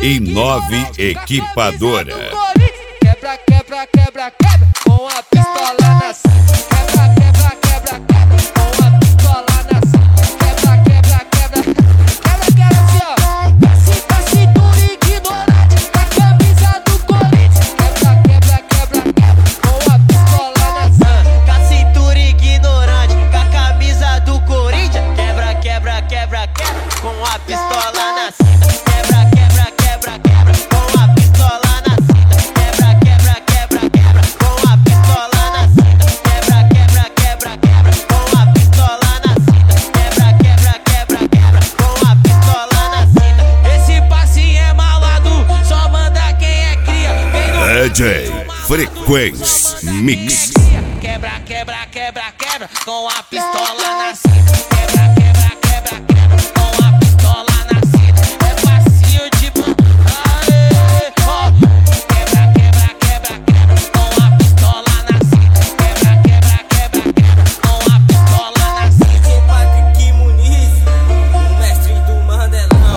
Inove Equipadora. Quebra, quebra, quebra, quebra com a pistola na cinta. Quebra, quebra, quebra, quebra com a pistola na cinta. Quebra, quebra, quebra, quebra, quebra assim ó. Cinta, cintura ignorante com a camisa do Corinthians. Quebra, quebra, quebra, quebra com a pistola na cinta. Com a cintura ignorante com a camisa do Corinthians. Quebra, quebra, quebra, quebra com a pistola na cinta. Quebra, quebra, quebra, quebra com a pistola na cinta. Quebra, quebra, quebra, quebra com a pistola na cinta. Quebra, quebra, quebra, quebra com a pistola na cinta. Quebra, quebra, quebra, quebra com a pistola na cinta. Esse passinho é malado, só manda quem é cria. DJ Frequência Mix. Quebra, quebra, quebra, quebra com a pistola na cinta. Quebra, quebra, quebra, quebra com a pistola na cinta. É passinho de quebra, quebra, quebra, quebra com a pistola na cinta. Quebra, quebra, quebra, quebra com a pistola na cinta. Sou Patrick Muniz, o mestre do Mandelão.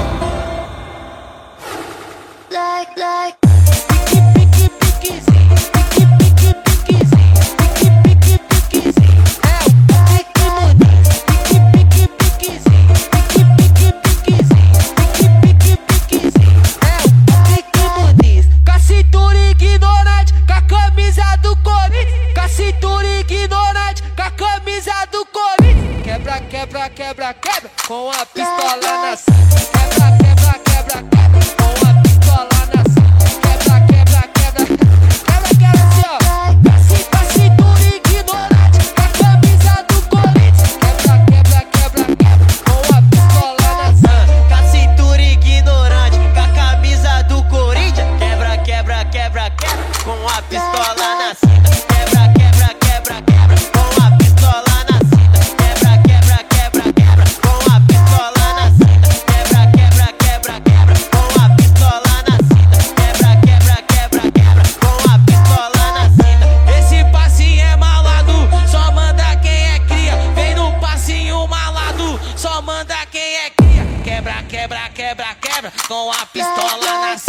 Pique, piquezinho, pique, pique, piquezinho, pique, pique, piquezinho. É o Patrick Muniz. Pique, pique, piquezinho, pique, pique, piquezinho, pique, pique, piquezinho. É o Patrick Muniz. Com a cintura ignorante, com a camisa do Corinthians. Com a cintura ignorante, com a camisa do Corinthians. Quebra, quebra, quebra, quebra com a pistola na cinta. Quebra, quebra, quebra, quebra com a pistola na cinta. Quebra, quebra, quebra, quebra, quebra assim ó. Com a cintura ignorante, com a camisa do Corinthians. Quebra, quebra, quebra, quebra com a pistola na cinta. Com a cintura ignorante com a camisa do Corinthians. Quebra, quebra, quebra, quebra com a pistola na cinta. Quebra, quebra, quebra, quebra com a pistola na cinta. Quebra, quebra, quebra, quebra com a pistola na cinta. Quebra, quebra, quebra, quebra com a pistola na cinta. Quebra, quebra, quebra, quebra com a pistola na cinta. Esse passinho é malado, só manda quem é cria. Vem no passinho malado, só manda quem é cria. Quebra, quebra, quebra, quebra com a pistola na cinta.